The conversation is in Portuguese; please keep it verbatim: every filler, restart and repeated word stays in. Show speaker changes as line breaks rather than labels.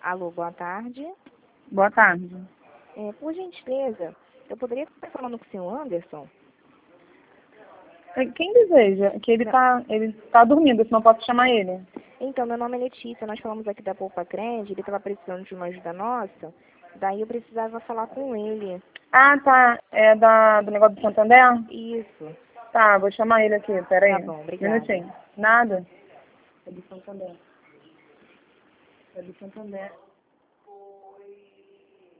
Alô, boa tarde.
Boa tarde.
É, por gentileza, eu poderia estar falando com o senhor Anderson?
Quem deseja? Que ele está ele tá dormindo, senão posso chamar ele.
Então, meu nome é Letícia, nós falamos aqui da Poupa Crédito, ele estava precisando de uma ajuda nossa, daí eu precisava falar com ele.
Ah, tá. É da, do negócio do Santander?
Isso.
Tá, vou chamar ele aqui, peraí.
Tá bom, obrigada.
Minutinho. Nada. É do Santander. É do Santander.